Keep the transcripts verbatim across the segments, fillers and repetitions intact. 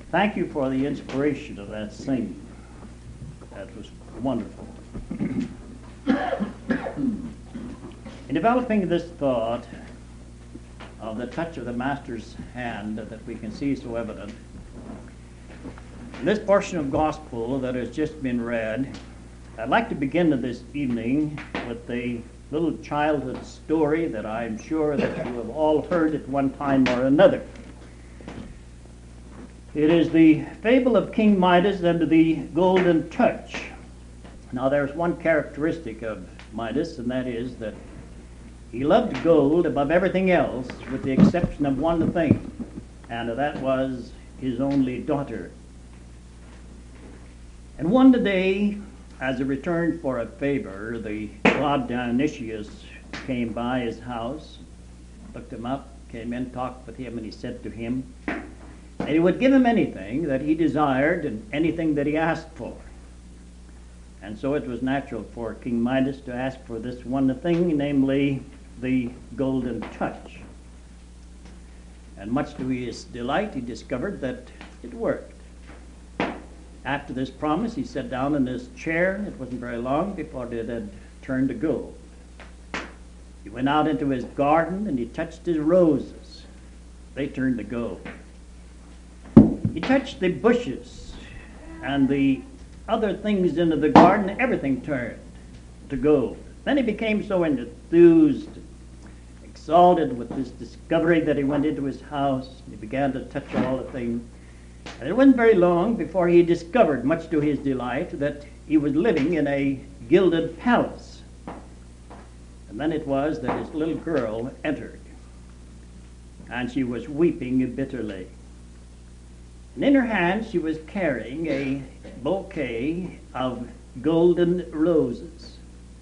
Thank you for the inspiration of that singing. That was wonderful. In developing this thought of the touch of the Master's hand that we can see so evident, in this portion of gospel that has just been read, I'd like to begin this evening with a little childhood story that I'm sure that you have all heard at one time or another. It is the fable of King Midas and the golden touch. Now there's one characteristic of Midas, and that is that he loved gold above everything else with the exception of one thing, and that was his only daughter. And one day, as a return for a favor, the god Dionysius came by his house, looked him up, came in, talked with him, and he said to him that he would give him anything that he desired and anything that he asked for. And so it was natural for King Midas to ask for this one thing, namely the golden touch. And much to his delight, he discovered that it worked. After this promise, he sat down in his chair. It wasn't very long before it had turned to gold. He went out into his garden and he touched his roses. They turned to gold. He touched the bushes and the other things into the garden. Everything turned to gold. Then he became so enthused, exalted with this discovery that he went into his house and he began to touch all the things. And it wasn't very long before he discovered, much to his delight, that he was living in a gilded palace. And then it was that his little girl entered, and she was weeping bitterly. And in her hand she was carrying a bouquet of golden roses.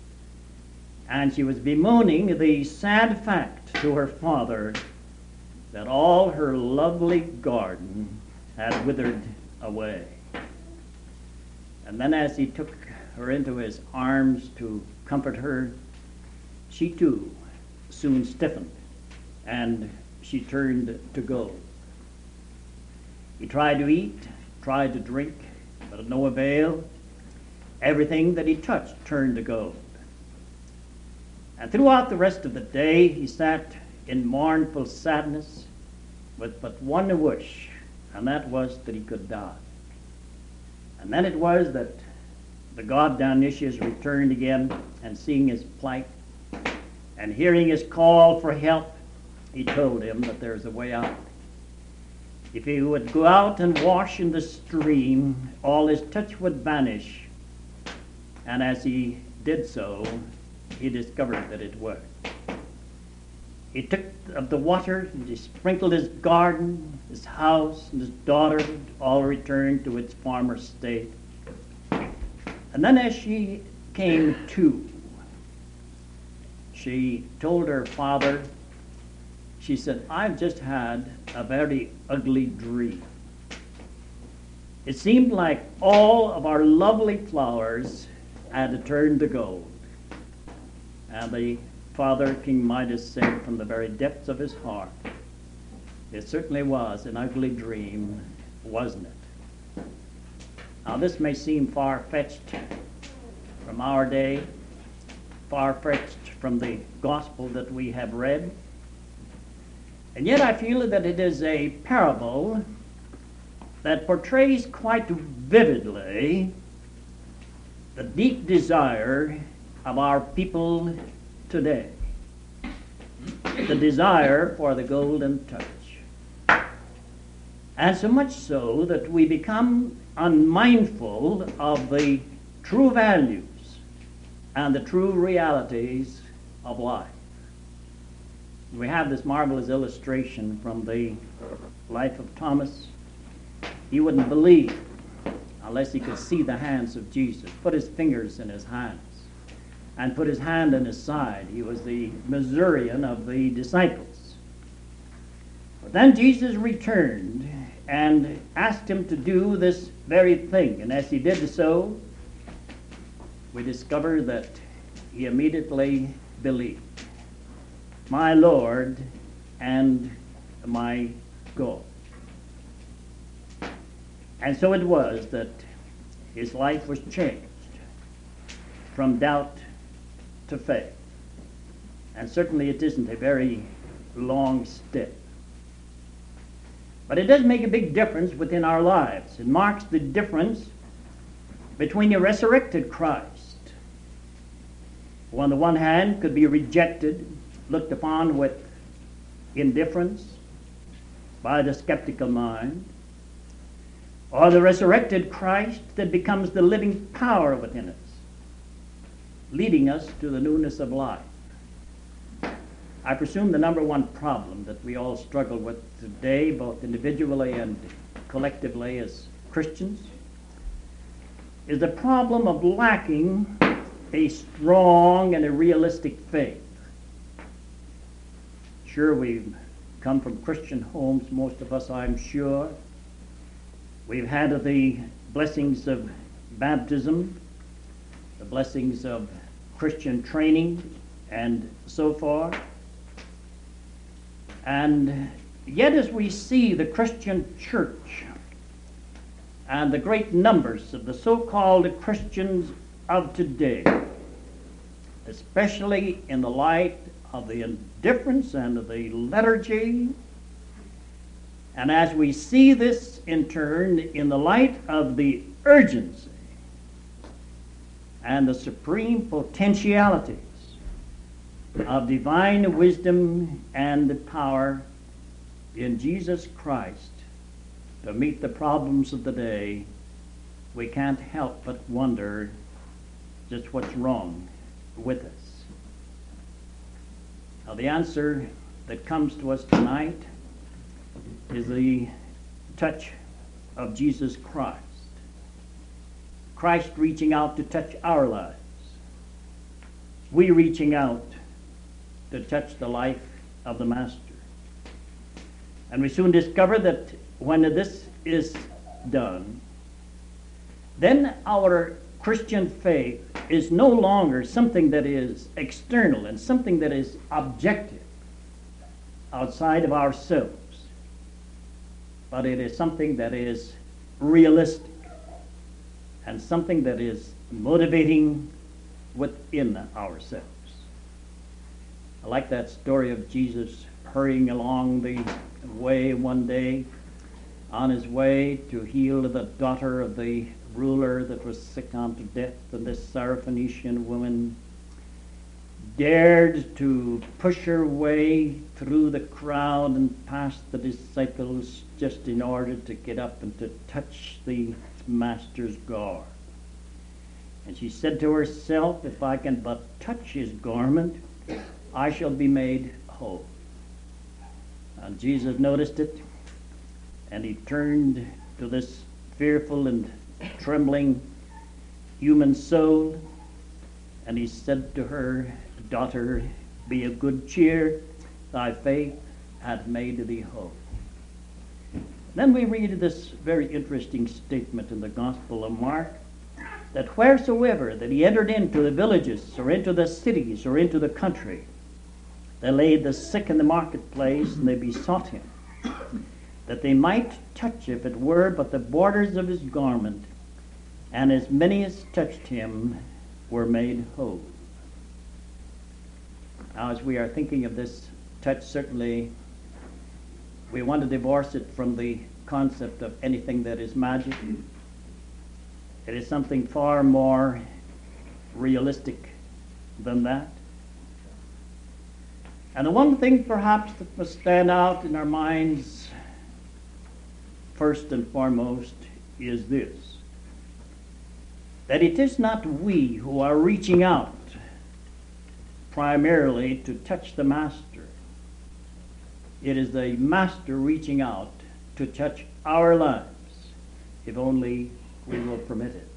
And she was bemoaning the sad fact to her father that all her lovely garden had withered away. And then as he took her into his arms to comfort her, she too soon stiffened, and she turned to gold. He tried to eat, tried to drink, but of no avail. Everything that he touched turned to gold. And throughout the rest of the day, he sat in mournful sadness with but one wish, and that was that he could die. And then it was that the god Dionysius returned again, and seeing his plight and hearing his call for help, he told him that there's a way out. If he would go out and wash in the stream, all his touch would vanish. And as he did so, he discovered that it worked. He took of the water and he sprinkled his garden, his house, and his daughter, all returned to its former state. And then as she came to, she told her father, she said, I've just had a very ugly dream. It seemed like all of our lovely flowers had turned to gold. And the father, King Midas, said from the very depths of his heart, it certainly was an ugly dream, wasn't it? Now this may seem far-fetched from our day, far-fetched from the gospel that we have read, and yet I feel that it is a parable that portrays quite vividly the deep desire of our people today, the desire for the golden touch. And so much so that we become unmindful of the true values and the true realities of life. We have this marvelous illustration from the life of Thomas. He wouldn't believe unless he could see the hands of Jesus, put his fingers in his hands, and put his hand in his side. He was the Missourian of the disciples. But then Jesus returned and asked him to do this very thing. And as he did so, we discover that he immediately believed. My Lord and my God. And so it was that his life was changed from doubt to faith. And certainly it isn't a very long step. But it does make a big difference within our lives. It marks the difference between the resurrected Christ, who on the one hand could be rejected, looked upon with indifference by the skeptical mind, or the resurrected Christ that becomes the living power within us, leading us to the newness of life. I presume the number one problem that we all struggle with today, both individually and collectively as Christians, is the problem of lacking a strong and a realistic faith. Sure, we've come from Christian homes, most of us, I'm sure. We've had the blessings of baptism, the blessings of Christian training, and so forth. And yet as we see the Christian church and the great numbers of the so-called Christians of today, especially in the light of the indifference and of the lethargy, and as we see this in turn in the light of the urgency and the supreme potentialities of divine wisdom and power in Jesus Christ to meet the problems of the day, we can't help but wonder just what's wrong with us. Now, the answer that comes to us tonight is the touch of Jesus Christ. Christ reaching out to touch our lives. We reaching out to touch the life of the Master. And we soon discover that when this is done, then our Christian faith is no longer something that is external and something that is objective outside of ourselves, but it is something that is realistic and something that is motivating within ourselves. I like that story of Jesus hurrying along the way one day on his way to heal the daughter of the ruler that was sick unto death, and this Syrophoenician woman dared to push her way through the crowd and past the disciples just in order to get up and to touch the Master's garb. And she said to herself, if I can but touch his garment, I shall be made whole. And Jesus noticed it, and he turned to this fearful and trembling human soul, and he said to her, daughter, be of good cheer, thy faith hath made thee whole. Then we read this very interesting statement in the Gospel of Mark, that wheresoever that he entered into the villages or into the cities or into the country, they laid the sick in the marketplace, and they besought him that they might touch, if it were but the borders of his garment, and as many as touched him were made whole. Now, as we are thinking of this touch, certainly we want to divorce it from the concept of anything that is magic. It is something far more realistic than that. And the one thing perhaps that must stand out in our minds first and foremost is this, that it is not we who are reaching out primarily to touch the Master. It is the Master reaching out to touch our lives, if only we will permit it.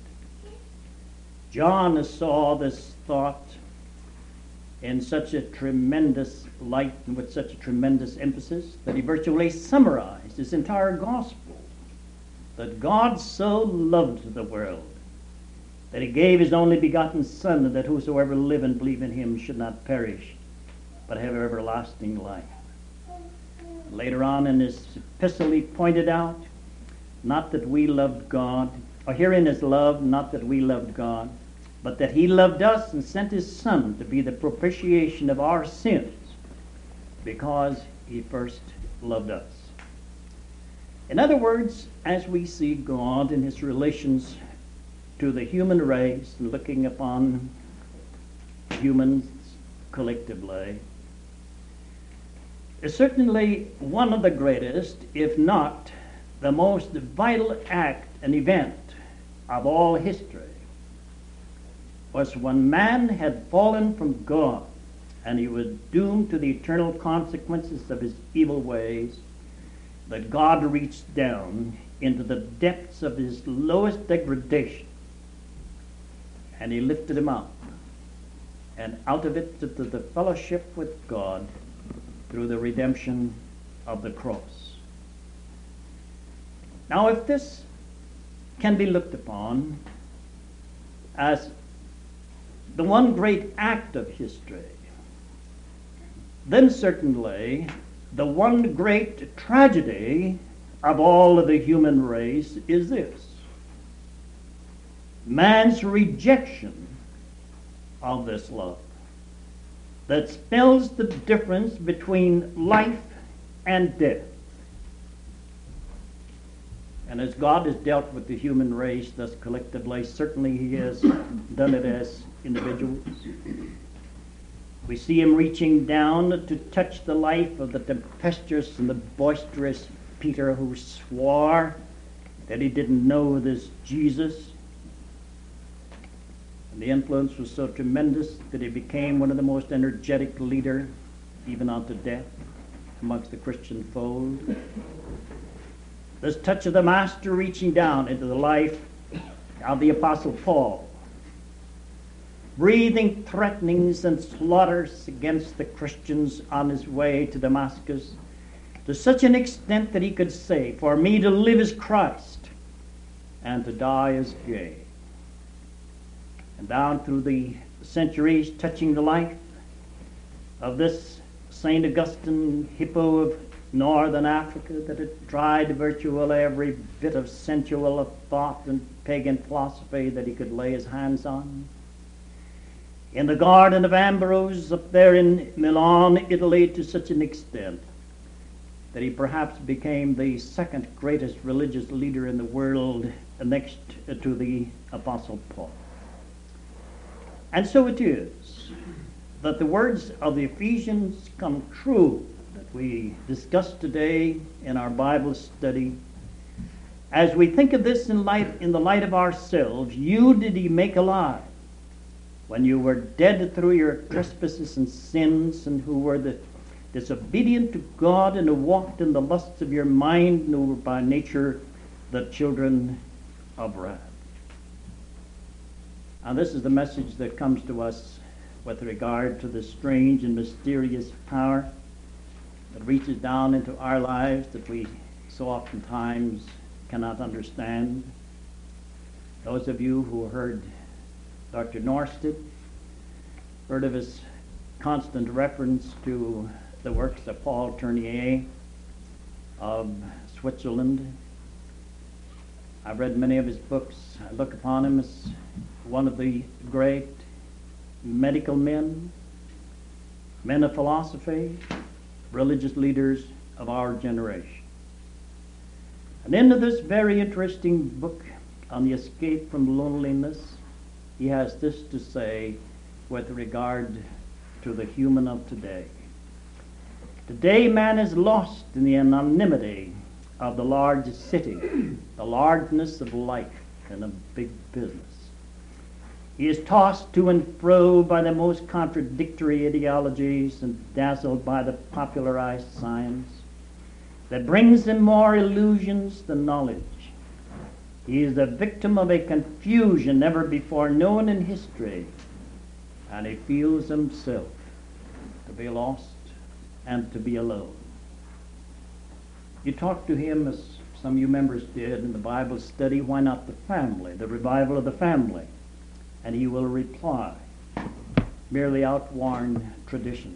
John saw this thought in such a tremendous light and with such a tremendous emphasis that he virtually summarized his entire gospel, that God so loved the world that he gave his only begotten Son, and that whosoever live and believe in him should not perish, but have everlasting life. Later on in his epistle he pointed out not that we loved God, or herein is love, not that we loved God, but that he loved us and sent his Son to be the propitiation of our sins, because he first loved us. In other words, as we see God in his relations to the human race, looking upon humans collectively, is certainly one of the greatest, if not the most vital act and event of all history, was when man had fallen from God and he was doomed to the eternal consequences of his evil ways, that God reached down into the depths of his lowest degradation and he lifted him up, and out of it to the fellowship with God through the redemption of the cross. Now, if this can be looked upon as the one great act of history, then certainly the one great tragedy of all of the human race is this: man's rejection of this love that spells the difference between life and death. And as God has dealt with the human race thus collectively, certainly he has done it as individuals. We see him reaching down to touch the life of the tempestuous and the boisterous Peter, who swore that he didn't know this Jesus. And the influence was so tremendous that he became one of the most energetic leaders, even unto death, amongst the Christian fold. This touch of the Master reaching down into the life of the Apostle Paul, breathing threatenings and slaughters against the Christians on his way to Damascus, to such an extent that he could say, "For me to live is Christ, and to die is gain." And down through the centuries, touching the life of this Saint Augustine, Hippo of northern Africa, that had tried virtually every bit of sensual of thought and pagan philosophy that he could lay his hands on. In the Garden of Ambrose up there in Milan, Italy, to such an extent that he perhaps became the second greatest religious leader in the world, next to the Apostle Paul. And so it is that the words of the Ephesians come true that we discuss today in our Bible study. As we think of this in light, in the light of ourselves, you did he make alive when you were dead through your trespasses and sins, and who were the disobedient to God, and who walked in the lusts of your mind, and who were by nature the children of wrath. And this is the message that comes to us with regard to the strange and mysterious power that reaches down into our lives that we so oftentimes cannot understand. Those of you who heard Doctor Norstead, heard of his constant reference to the works of Paul Tournier of Switzerland. I've read many of his books. I look upon him as one of the great medical men, men of philosophy, religious leaders of our generation. And into this very interesting book on the escape from loneliness, he has this to say with regard to the human of today. Today man is lost in the anonymity of the large city, the largeness of life and of big business. He is tossed to and fro by the most contradictory ideologies and dazzled by the popularized science that brings him more illusions than knowledge. He is the victim of a confusion never before known in history, and he feels himself to be lost and to be alone. You talk to him, as some of you members did in the Bible study, why not the family, the revival of the family? And he will reply, merely outworn traditions.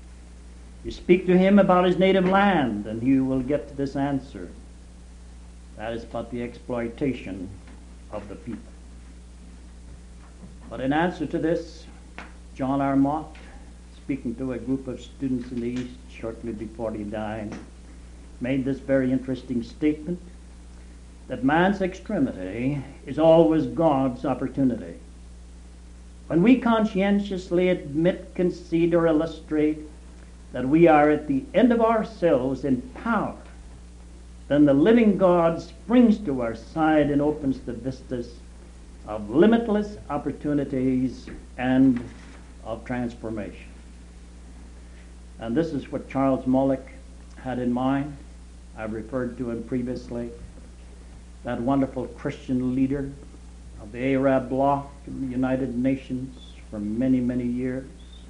You speak to him about his native land, and he will get to this answer: That is but the exploitation of the people. But in answer to this, John R. Mott, speaking to a group of students in the East shortly before he died, made this very interesting statement, that man's extremity is always God's opportunity. When we conscientiously admit, concede, or illustrate that we are at the end of ourselves in power, then the living God springs to our side and opens the vistas of limitless opportunities and of transformation. And this is what Charles Molick had in mind. I've referred to him previously, that wonderful Christian leader of the Arab bloc in the United Nations for many, many years.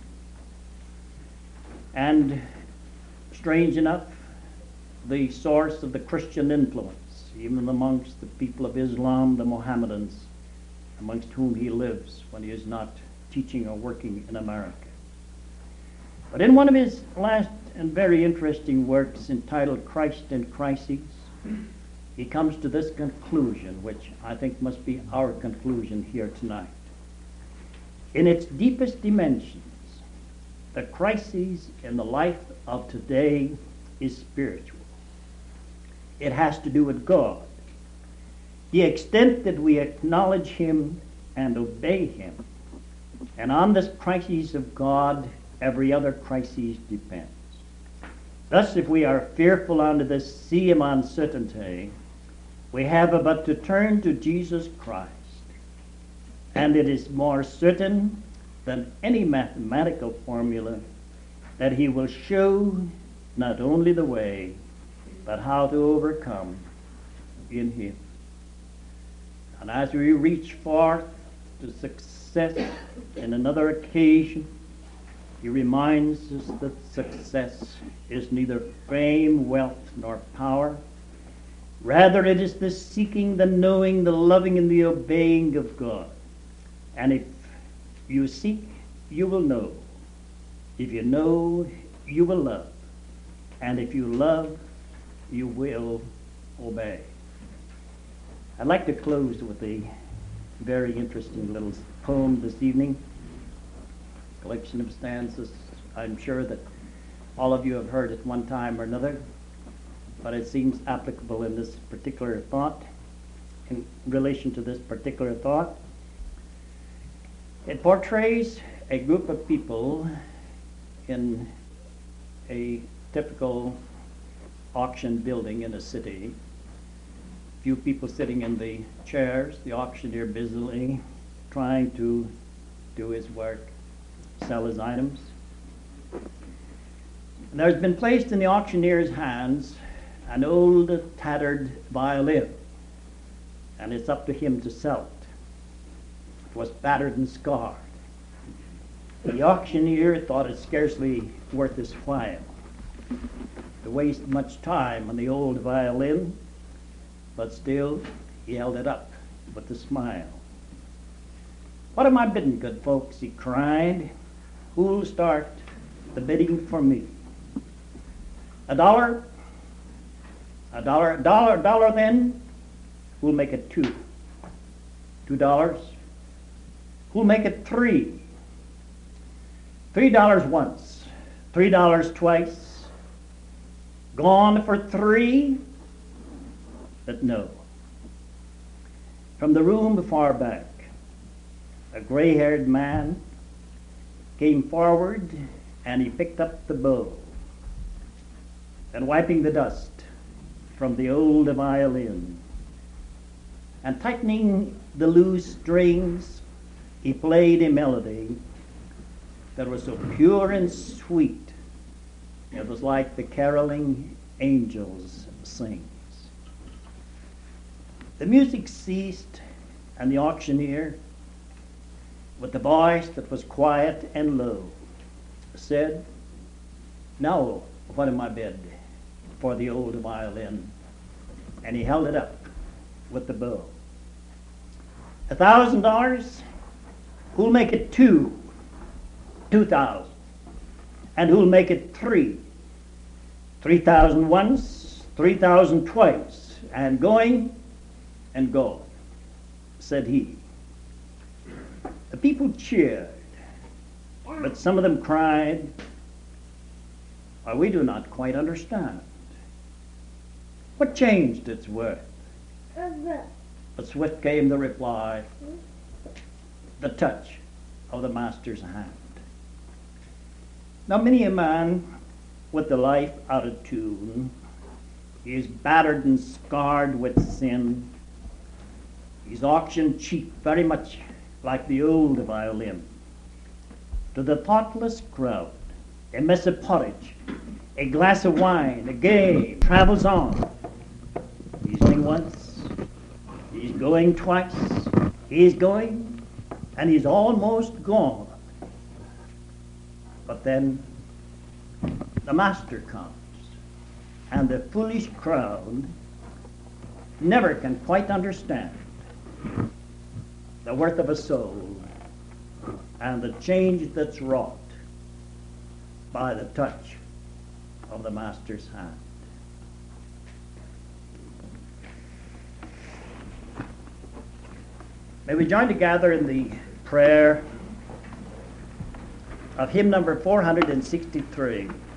And strange enough, the source of the Christian influence, even amongst the people of Islam, the Mohammedans, amongst whom he lives when he is not teaching or working in America. But in one of his last and very interesting works entitled Christ in Crises, he comes to this conclusion, which I think must be our conclusion here tonight. In its deepest dimensions, the crisis in the life of today is spiritual. It has to do with God. The extent that we acknowledge Him and obey Him. And on this crisis of God, every other crisis depends. Thus, if we are fearful under this sea of uncertainty, we have but to turn to Jesus Christ. And it is more certain than any mathematical formula that He will show not only the way, but how to overcome in Him. And as we reach forth to success in another occasion, He reminds us that success is neither fame, wealth, nor power. Rather, it is the seeking, the knowing, the loving, and the obeying of God. And if you seek, you will know. If you know, you will love. And if you love, you will obey. I'd like to close with a very interesting little poem this evening. Collection of stanzas. I'm sure that all of you have heard at one time or another, but it seems applicable in this particular thought, in relation to this particular thought. It portrays a group of people in a typical auction building in a city. Few people sitting in the chairs, the auctioneer busily trying to do his work, sell his items. And there's been placed in the auctioneer's hands an old tattered violin, and it's up to him to sell it. It was battered and scarred. The auctioneer thought it scarcely worth his while to waste much time on the old violin, but still he held it up with a smile. "What am I bidding, good folks?" he cried. "Who'll start the bidding for me? A dollar? A dollar, a dollar, a dollar then? Who'll make it two? Two dollars? Who'll make it three? Three dollars once, three dollars twice. Gone for three?" But no. From the room far back, a gray-haired man came forward, and he picked up the bow, and wiping the dust from the old violin, and tightening the loose strings, he played a melody that was so pure and sweet, it was like the caroling angels sings. The music ceased, and the auctioneer, with a voice that was quiet and low, said, "Now, what am I bid for the old violin?" And he held it up with the bow. "A thousand dollars? Who'll make it two? Two thousand. And who'll make it three? Three thousand once, three thousand twice. and going and going, said he. The people cheered, but some of them cried, "Oh, we do not quite understand. What changed its worth?" But swift came the reply, "The touch of the Master's hand." Now many a man with the life out of tune, he is battered and scarred with sin. He's auctioned cheap, very much like the old violin. To the thoughtless crowd, a mess of porridge, a glass of wine, a game travels on. He's going once, he's going twice, he's going, and he's almost gone. But then the Master comes, and the foolish crowd never can quite understand the worth of a soul and the change that's wrought by the touch of the Master's hand. May we join together in the prayer of hymn number four hundred sixty-three.